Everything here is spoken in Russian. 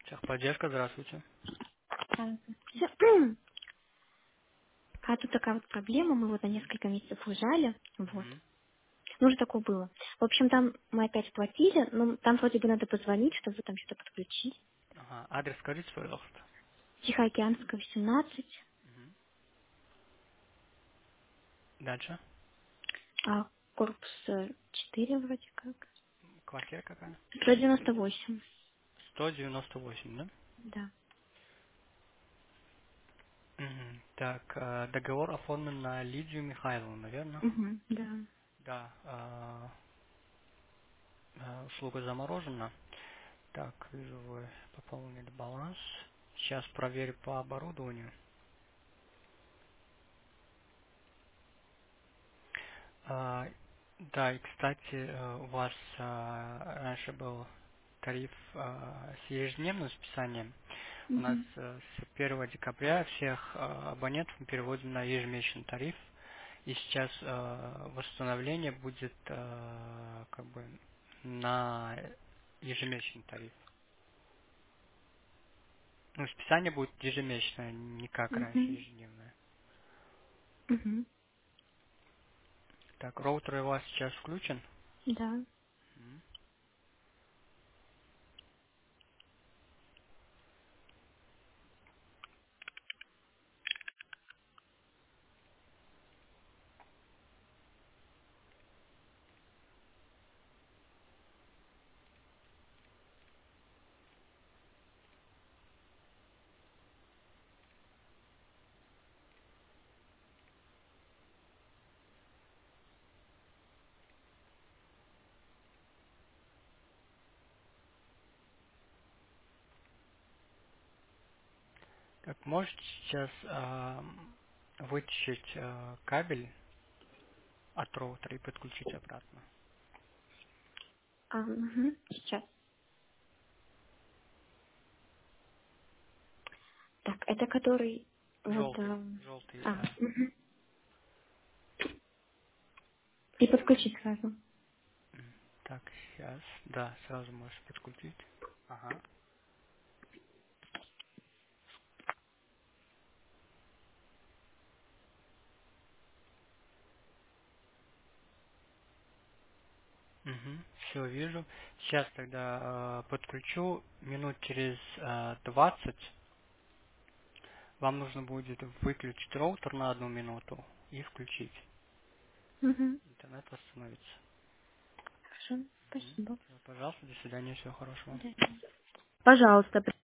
Техподдержка, здравствуйте. Тут такая вот проблема, мы вот на несколько месяцев уезжали, вот. Мгм. Ну, уже такое было. В общем, там мы опять платили, но там вроде бы надо позвонить, чтобы там что-то подключить. Ага. Адрес скажите, пожалуйста. Тихоокеанская, 18, Мгм. Дальше. корпус 4 вроде как. Квартира какая? 198, 198, да? да. Мгм. Так, договор оформлен на Лидию Михайловну, наверное? Угу, да. Да. Услуга заморожена. Так, вижу, вы пополнили баланс. Сейчас проверю по оборудованию. А, да, и, кстати, у вас раньше был тариф с ежедневным списанием. У нас Угу. с 1 декабря всех абонентов мы переводим на ежемесячный тариф. И сейчас восстановление будет как бы на ежемесячный тариф. Ну, списание будет ежемесячное, не как раньше Угу. ежедневное. Угу. Так, роутер у вас сейчас включен. Да. Мгм. Так, можете сейчас вытащить кабель от роутера и подключить обратно. Угу. Сейчас. Так, это который вот... Желтый. Желтый. Угу. И подключить сразу. Так, сейчас. Да, сразу можешь подключить. Ага. Угу. Все, вижу. Сейчас тогда подключу минут через 20. Вам нужно будет выключить роутер на 1 минуту и включить. Угу. Интернет восстановится. Хорошо, Мгм. спасибо. Всё, пожалуйста, до свидания, всего хорошего. Да. Пожалуйста,